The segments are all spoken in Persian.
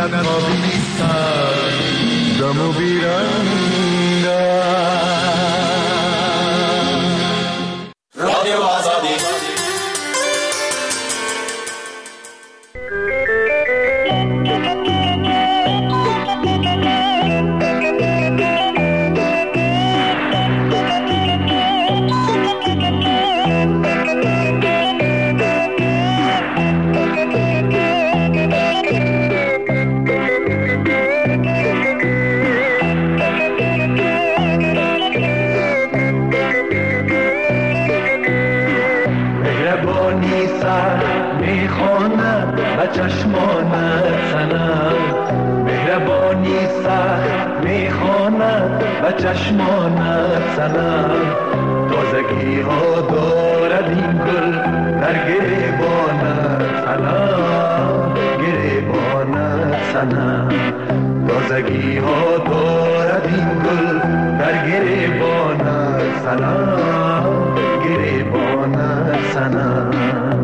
لبها بی سر دم و بیرنگ رادیو آزادی چشمانت سنم مهربانی سخت میخواند و چشمانت سنم تازگی ها دارد این گل در گریبانت سنم گریبانت سنم تازگی ها دارد این گل در گریبانت سنم گریبانت سنم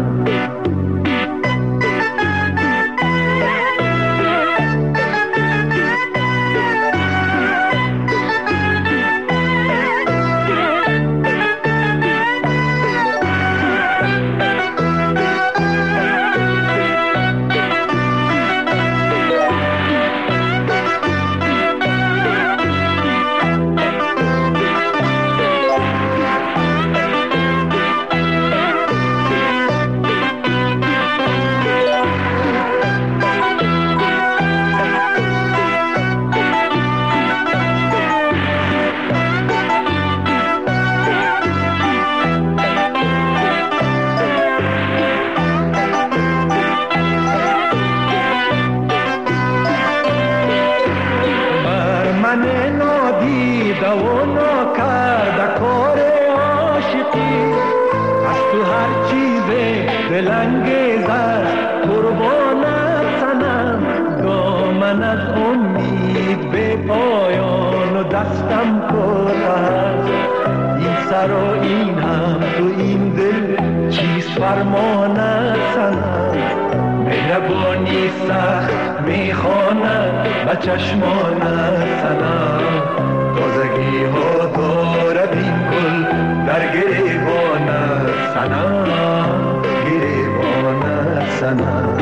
چشمانت سنم تازگی ها دارد این گل در گریبانت سنم گریبانت سنم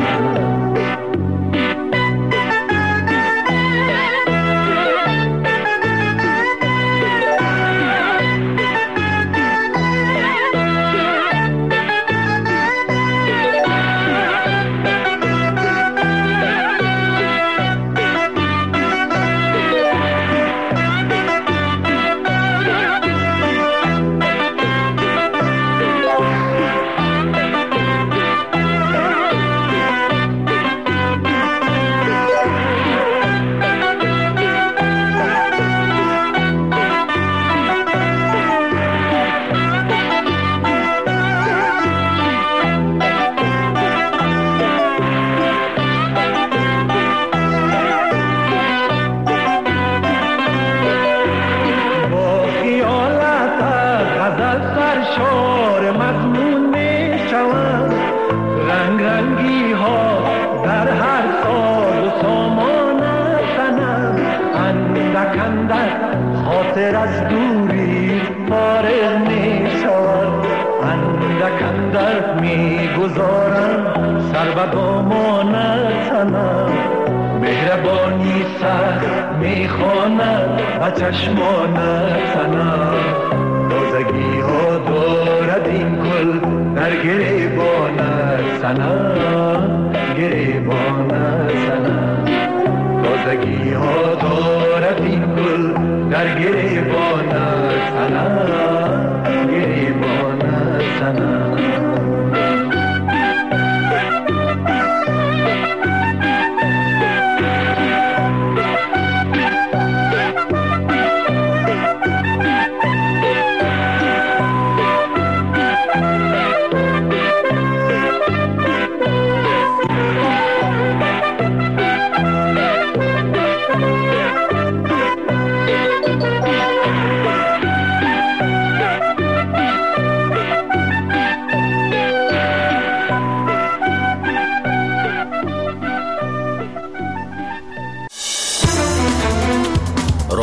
مهربانی سخت میخواند و چشمانت سنم تازگی ها دارد این گل در گریبانت سنم گریبانت سنم تازگی ها دارد این گل در گریبانت سنم گریبانت سنم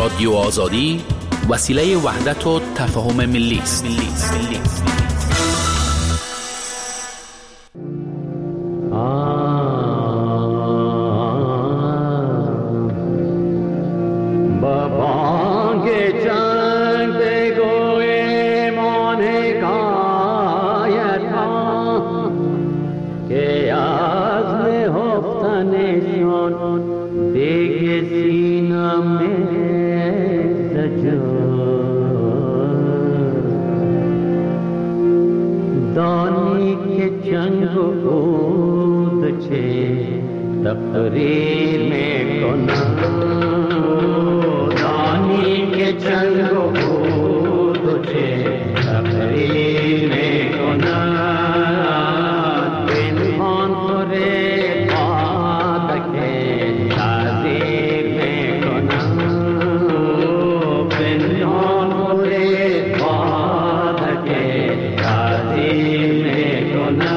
رادیو آزادی وسیله وحدت و تفاهم ملی است. तकरीर में कोना दानी के चंगो तुझे तकरीर में कोना बिन रे बात के ताजीर में कोना बिन रे बात के ताजीर में कोना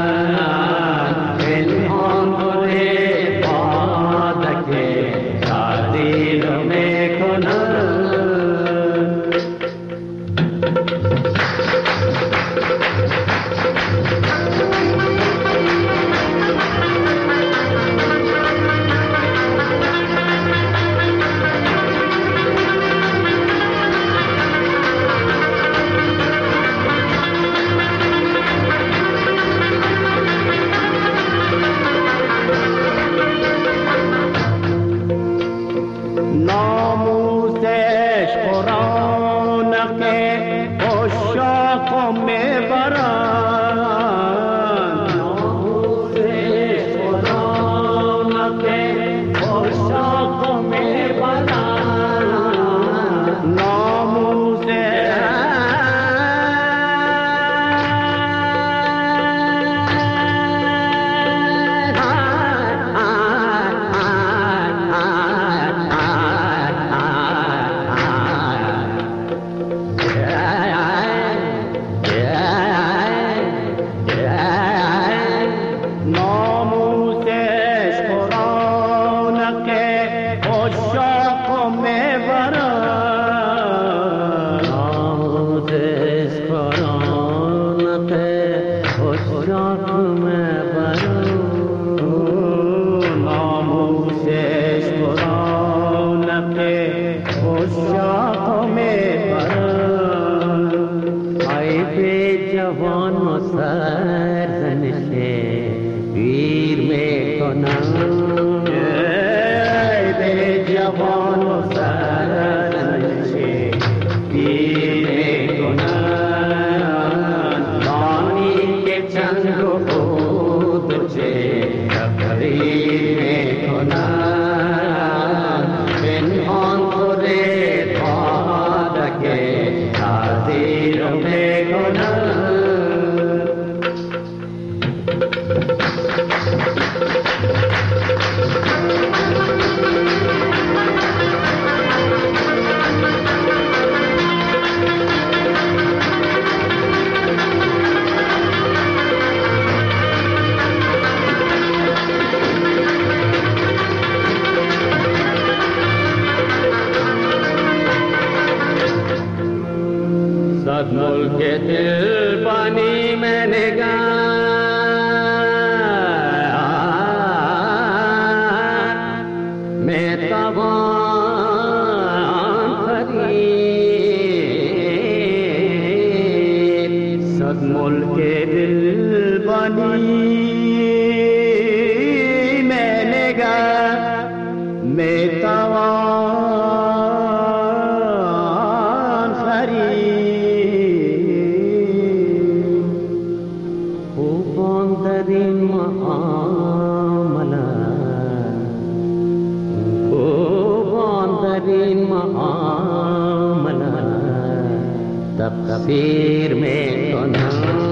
तकदीर में कोना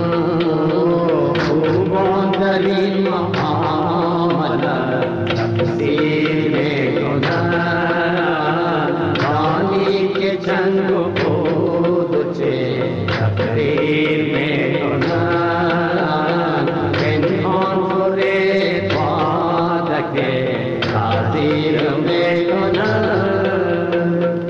तकदीर में कोना रानी के चंग को तुझे तकदीर में कोना रे बात के ताजीर में कोना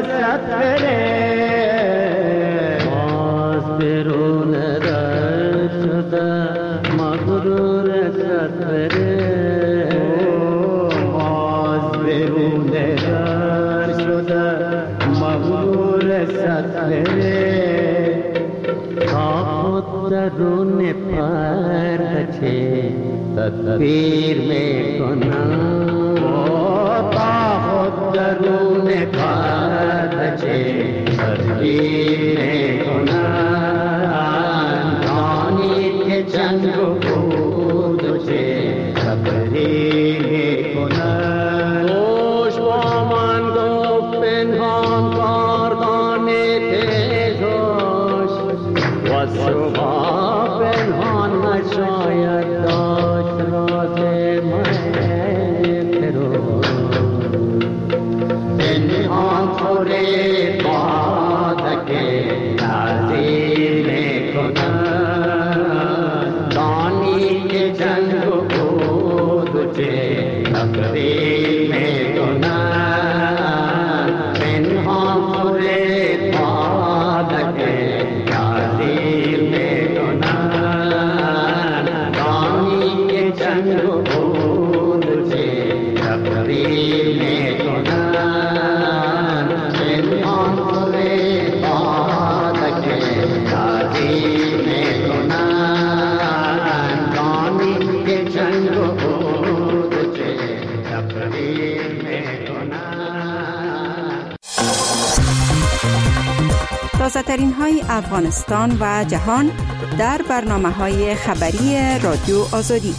رسد بره باز برون رد شده مغرور رسد بره باز برون رد شده مغرور رسد بره تا خود درون پرده چه تدبیر میکنم تا خود درون پرده چه تدبیر میکنم دانید که جنگ و بود و چه تبریر میکنم خوش با من گفت پنهان کاردان تیزوش و صبح پنهان نشاید داشت راز من پنهان خوره بادکه تعظیم کنن دانی که جنگ و بود و چه تقریر میکنن پنهان خوره بادکه تعظیم میکنن دانی که جنگ و بود و چه تقریر میکنن پنهان خوره بادکه تعظیم میکنن دانی که جنگ و بود و چه تقریر میکنن. تازه‌ترین های افغانستان و جهان در برنامه‌های خبری رادیو آزادی.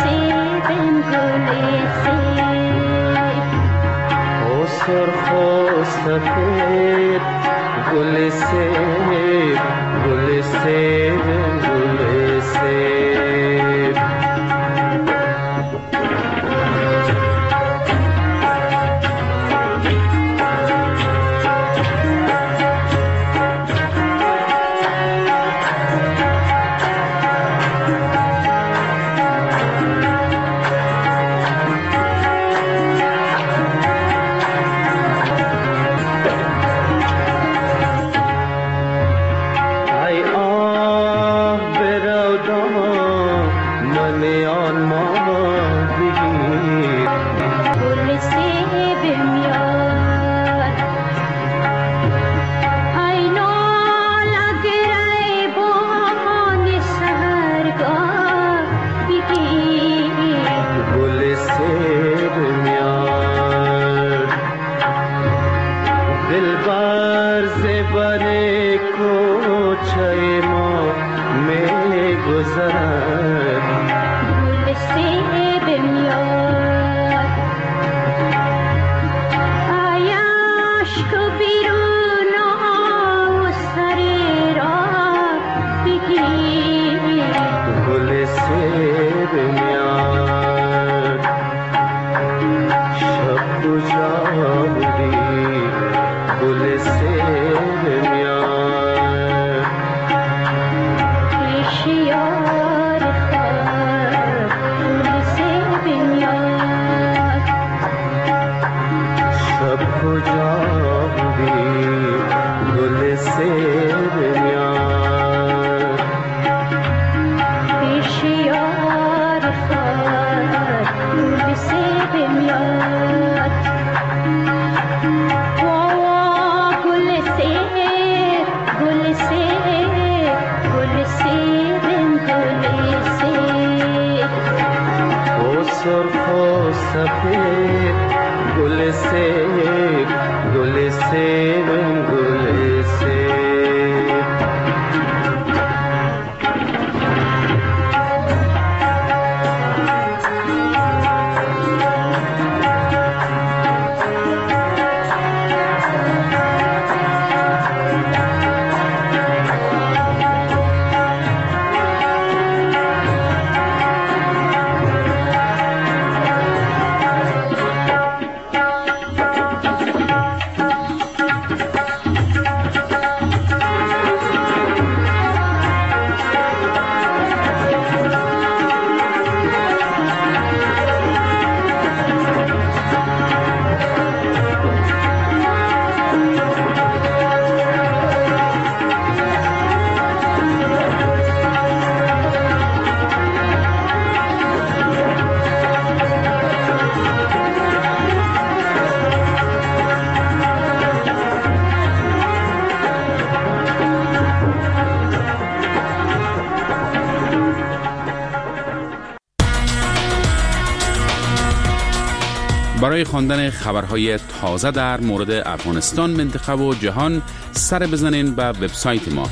برای خواندن خبرهای تازه در مورد افغانستان، منطقه و جهان سر بزنین به وبسایت ما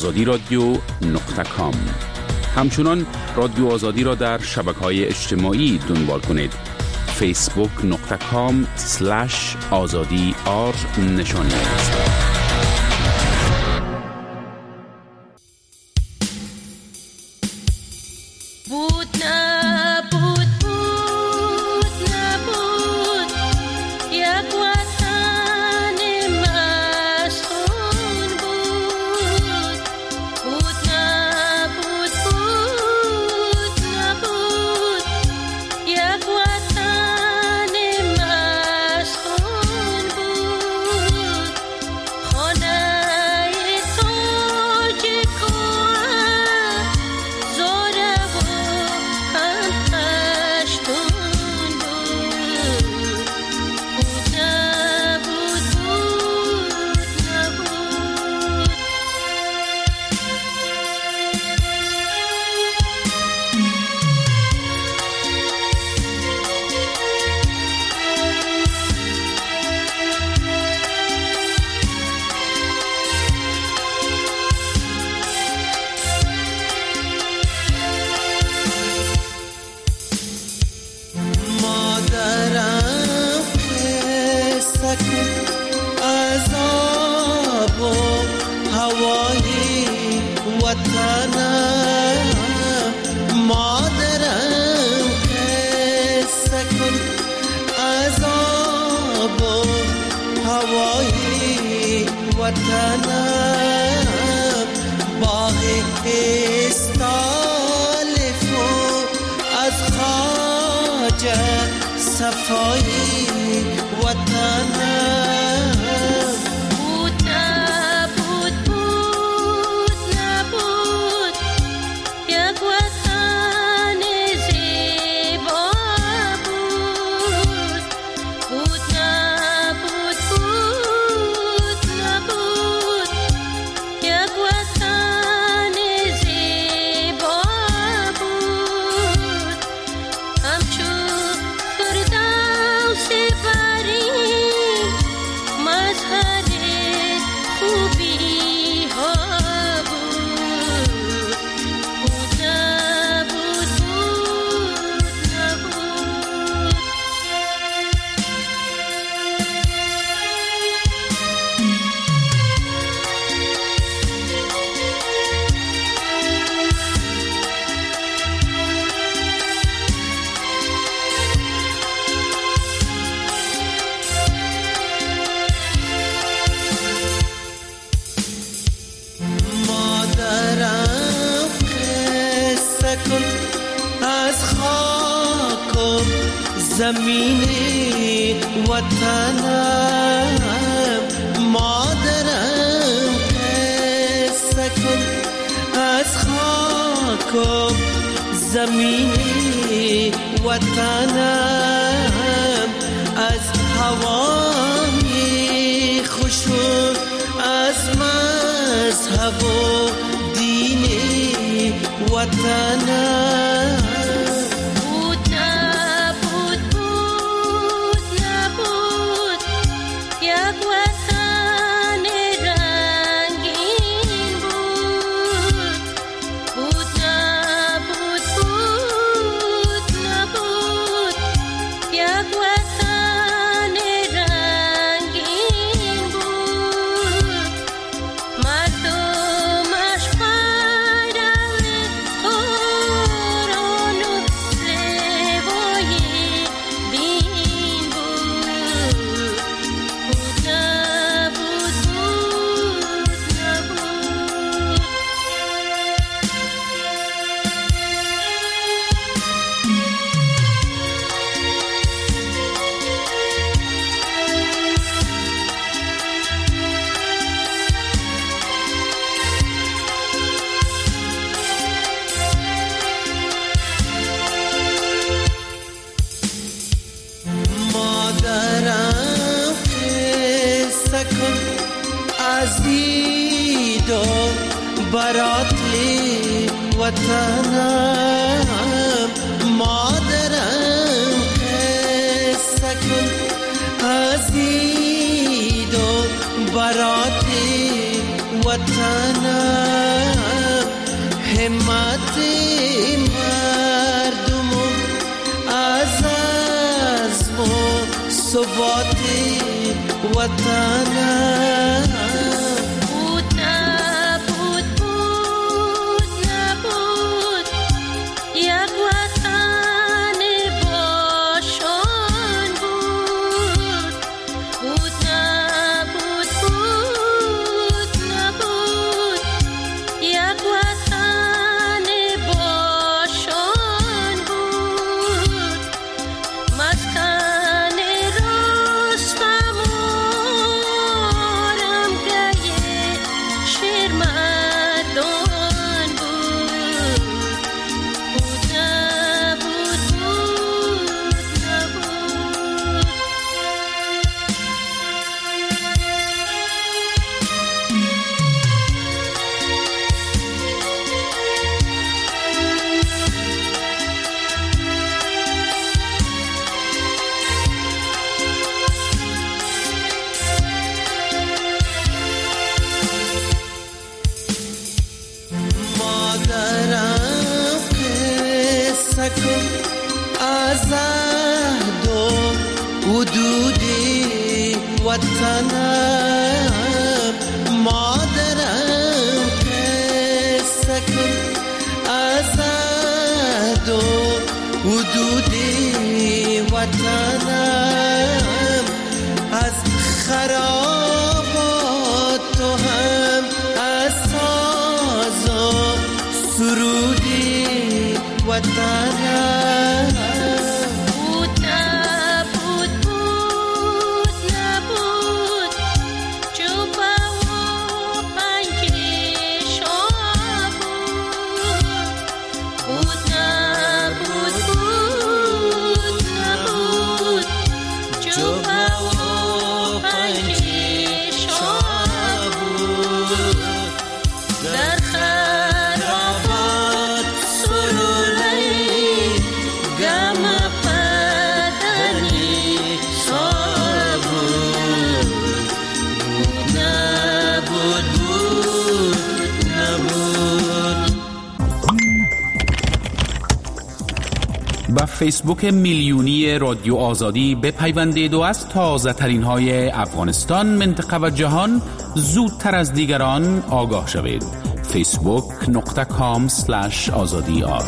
azadiradio.com. همچنان رادیو آزادی را در شبکه‌های اجتماعی دنبال کنید. facebook.com/azadi_r نشانی است. وطنم باغ استالف از خواجه صفایی وطنم بود نبود بود نبود یک وطن زیبا بود بود نبود بود نبود یک وطن زیبا بود همچون فردوس برین مظهر خوبی ها بود بود نبود بود نبود مادرم قصه کن از خاک و زمین وطنم مادرم قصه کن از خاک و زمین وطنم از هوای خوش و از مذهب و دین وطنم بود نبود بود نبود یک وطن رنگین بود بود نبود بود نبود یک وطن رنگین بود مردمش پیرو قرآن و روای دین بود بود نبود بود نبود مادرم قصه کن از دید و برات وطنم مادرم قصه کن از دید و برات وطنم همت مردم از عزم و ثبات وطنم بود نبود بود نبود یک وطن باشان بود بود نبود بود نبود یک وطن باشان بود مسکن رستم و آرامگاه شیرمردان بود بود نبود بود نبود مادرم قصه کن از عهد و حدود وطنم مادرم قصه کن از عهد و حدود وطنم از خرابات با فیسبوک میلیونی رادیو آزادی بپیوندید و از تازه ترین های افغانستان، منطقه و جهان زودتر از دیگران آگاه شوید. facebook.com/azadi.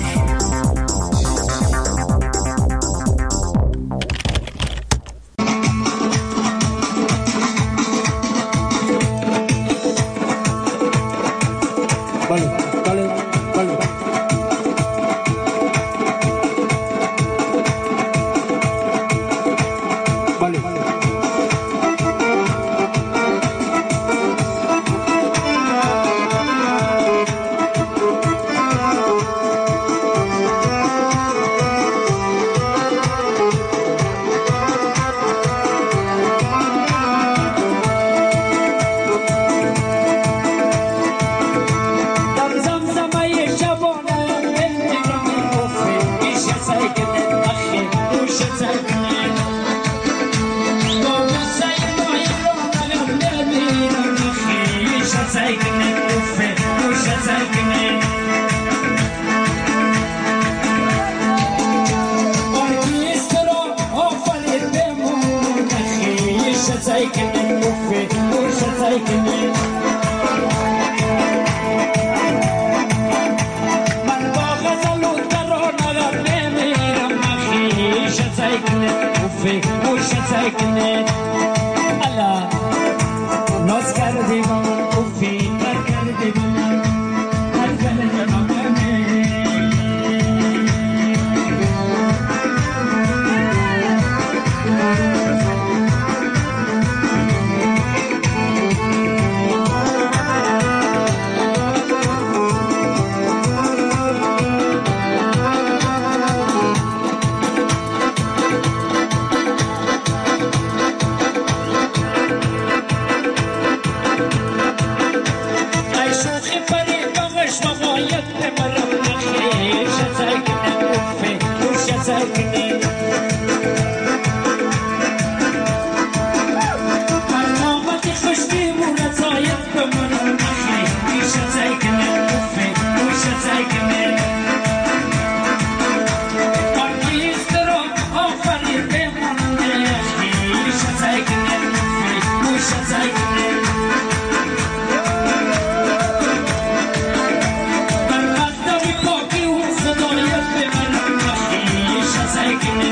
Taking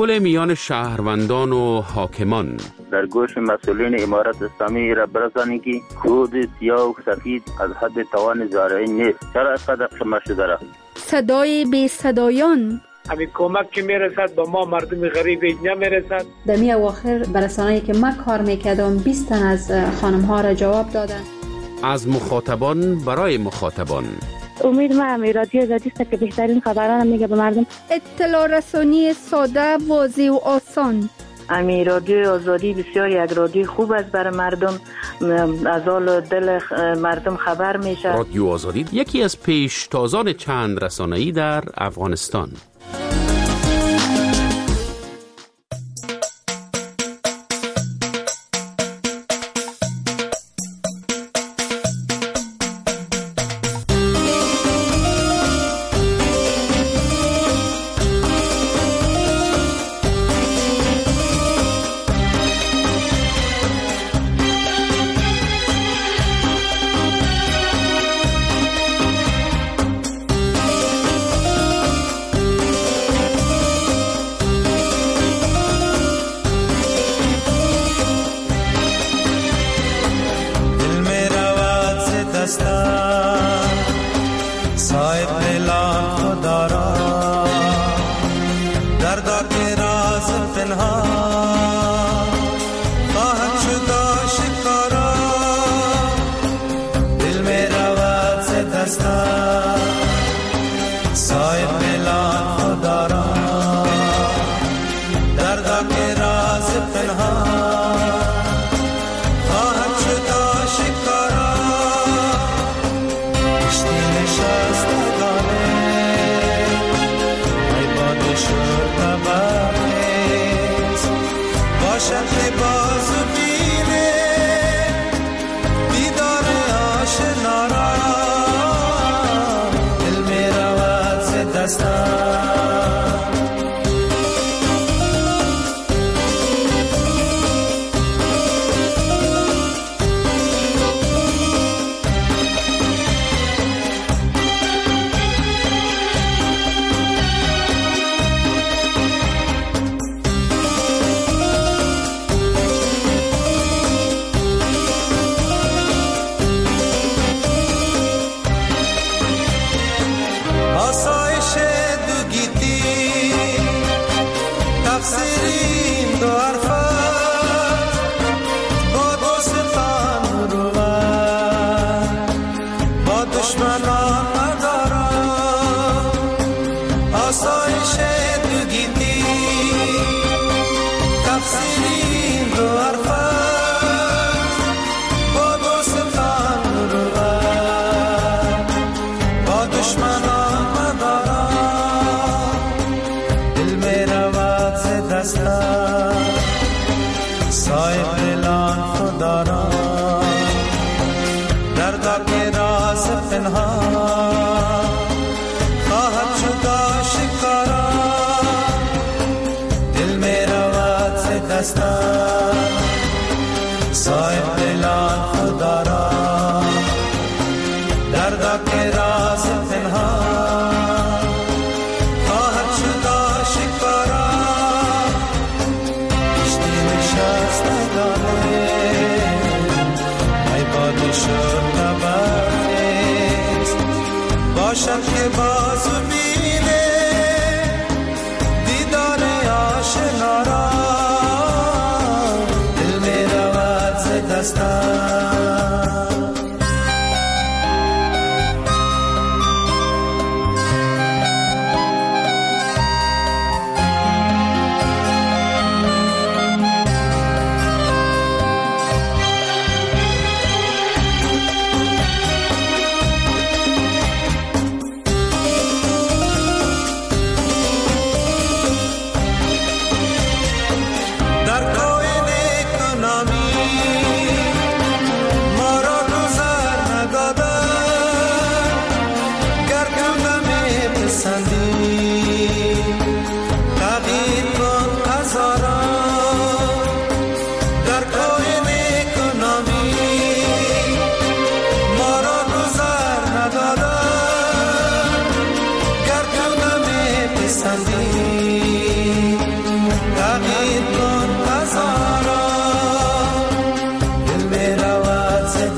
صلح میان شهروندان و حاکمان. در گوش مسئولین امارت اسلامی را برسانید که کود سیاه و سفید از حد توان زارعین نیست. چرا اینقدر شمار شده را؟ صدای بی صدایان، همین کمک که میرسد به ما مردم غریب نمیرسد. در می اواخر برسانه‌ای که من کار میکردم 20 تن از خانم ها را جواب دادن. از مخاطبان برای مخاطبان. امید ما رادیو آزادی است که بهترین خبران میگه به مردم. اطلاع رسانی ساده، واضح و آسان. رادیو آزادی بسیار یک رادیو خوب است برای مردم، از حال دل مردم خبر میشه. رادیو آزادی یکی از پیشتازان چند رسانه‌ای در افغانستان.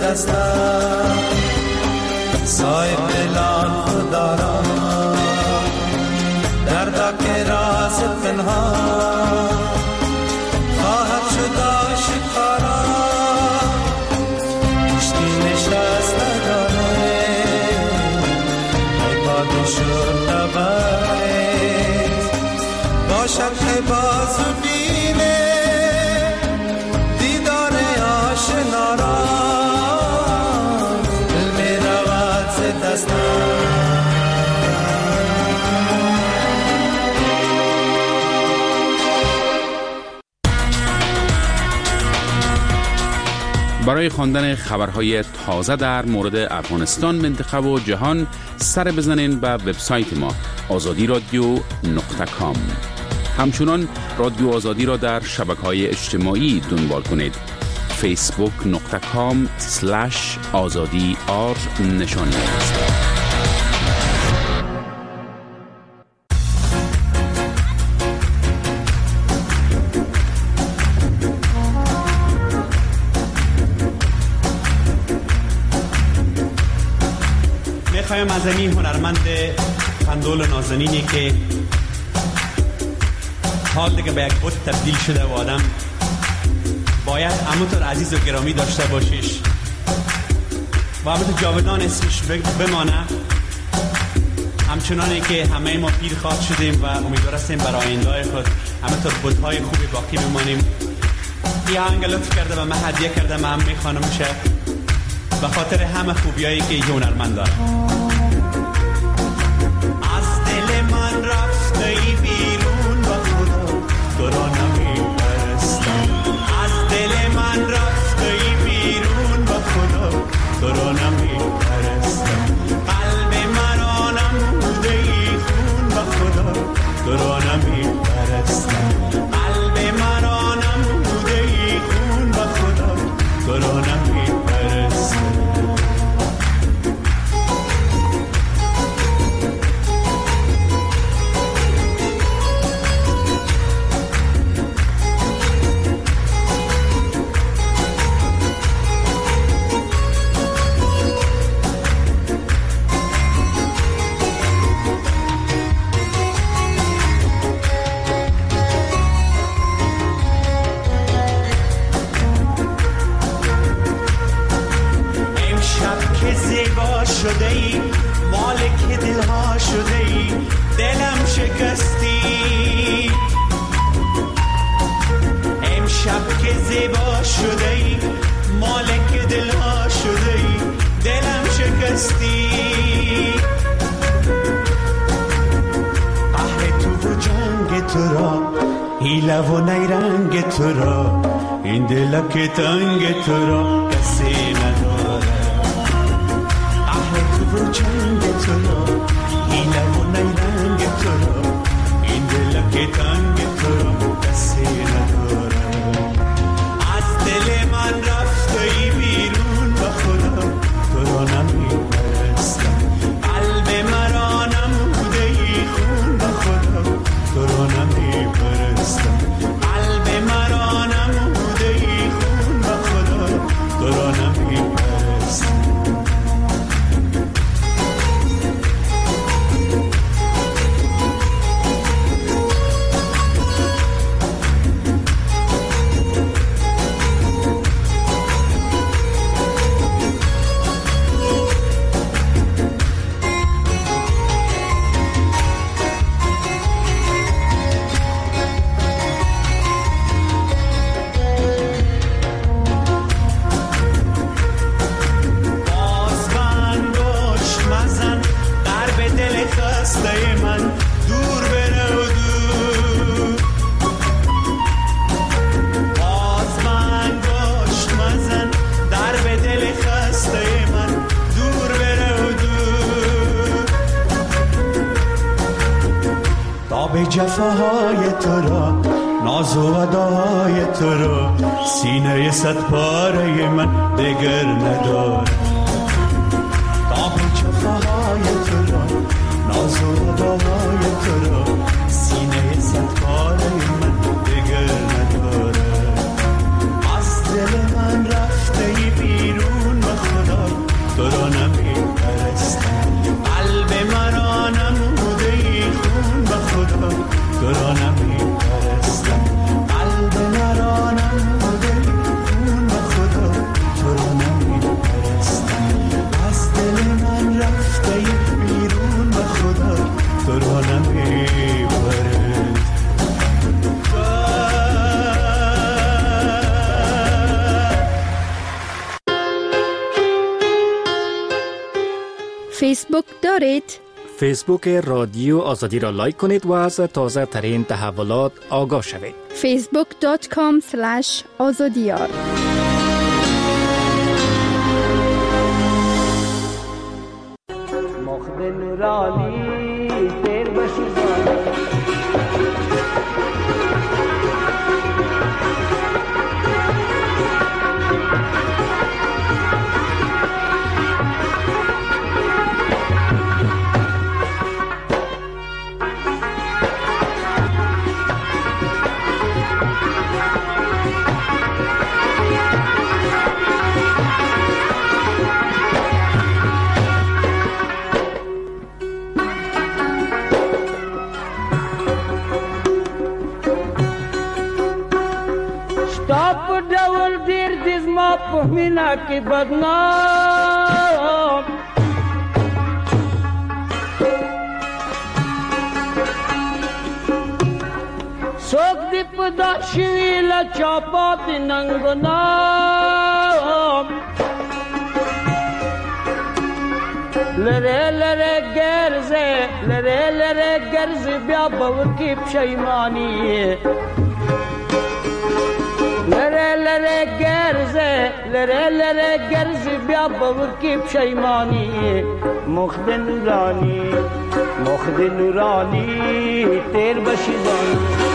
دستم صاحب دلان خدا را درد که راز پنهان خواهد شد آشکارا کشتی نشست نداره ای باد شد نبرد باشد که بازو بینه دیدار آشنا را دل می رود ز دستم. برای خواندن خبرهای تازه در مورد افغانستان، منطقه و جهان سر بزنین به وبسایت ما azadi.radio.com. همچنان رادیو آزادی را در شبکه‌های اجتماعی دنبال کنید. facebook.com/azadi_r نشانی است. میخوایم از این هنرمند خندول نازنینی که حال دیگه به یک بود تبدیل شده و آدم باید همونطور عزیز و گرامی داشته باشیش و همونطور جاودان اسمش بمانه، همچنانی که همه ما پیر خواد شدیم و امیدوار هستیم برای آینده خود همونطور بودهای خوبی باقی بمانیم. یه آهنگ لطف کرده و من هدیه کرده، من هم میخوانم میشه به خاطر همه خوبیایی که یه هنرمند داره. از دل من رفته ای بیرون و خدا تو را نمیپرستم، از دل من رفته ای بیرون و خدا تو را نمیپرستم، قلب مرا نموده ای خون و خدا تو را نمیپرستم، قلب مرا نموده ای خون و خدا تو را نمیپرستم. شده ای مالک دلها شده ای دلم شکستی، امشب که زیبا شده ای مالک دلها شده ای دلم شکستی، قهر تو و جنگ تو را حیله و نیرنگ تو را این دلک تنگ تو را کسی نداره، جنگ تو را حیله و نیرنگ تو را این دلک تنگ تو را کسی نداره. از دل من رفته ای بیرون و خدا تو را نمیپرستم، قلب مرا نموده ای خون و خدا تو را نمیپرستم، قلب مرا نموده ای خون و خدا تو را نمیپرستم. جفاهای تو را ناز و وداهای تو را سینه صد پاره من دگر نداره، تاب جفاهای تو را ناز و وداهای تو را سینه صد پاره من دگر نداره. از دل من رفته ای بیرون و فیسبوک دارید؟ فیسبوک رادیو آزادی را لایک کنید و از تازه ترین تحولات آگاه شوید. facebook.com/azadiyar. مخدن نورانی تیر بشی مینا کی بدنام سوک دی پدا شویل چاپات ننگنام لره گرزه بیا باور کی پشیمانی لره گرزه بیا باور کی پشیمانی مخد نورانی تیر بشی زانی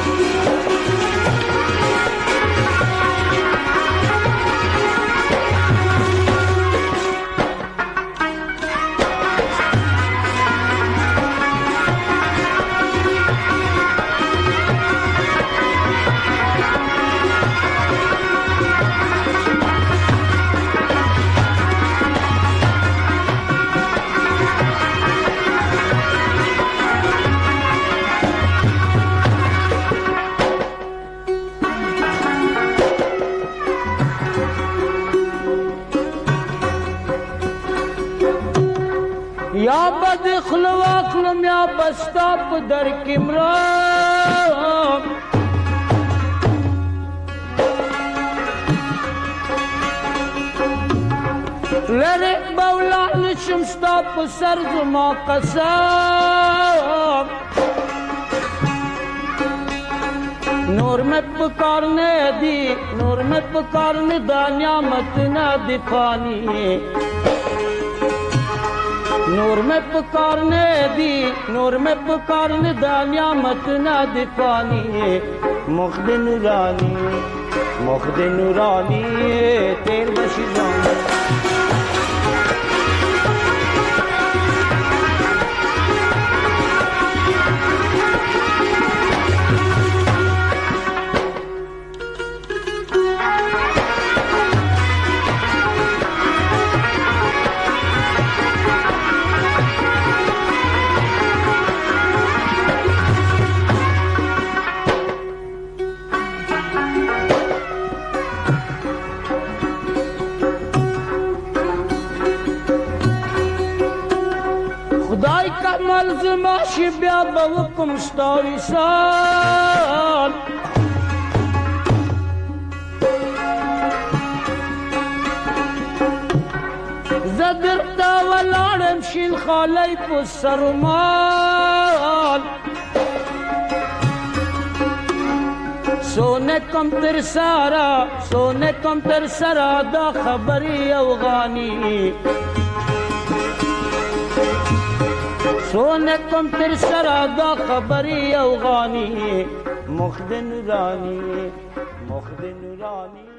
یا بدخل واخلم یا بستاپ در کمرام لره بولا نشم ستاپ سر زما قسام نور میں پکارنے دانیا مت نہ دکھانی نور میں پکارنے دانیا مت نہ دفانی مخد نورانی تیر بشی زانی خدای کا ملزماشی بیا بوکم ستاری سال زدرتا ولارم شیل خالی پو سرمال سونے کم تر سارا دا خبری افغانی سونے کم تر سرا دا خبری افغانی مخد نورانی